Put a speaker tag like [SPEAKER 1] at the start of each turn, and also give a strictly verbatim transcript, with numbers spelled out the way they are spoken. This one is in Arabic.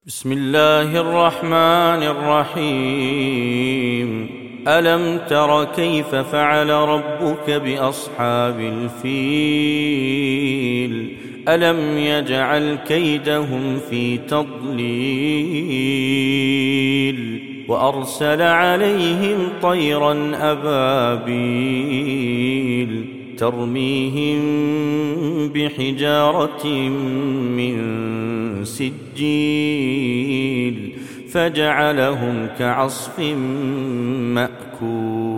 [SPEAKER 1] بسم الله الرحمن الرحيم. ألم تر كيف فعل ربك بأصحاب الفيل؟ ألم يجعل كيدهم في تضليل وأرسل عليهم طيرا أبابيل ترميهم بحجارة من سجيل فجعلهم كعصف مأكول.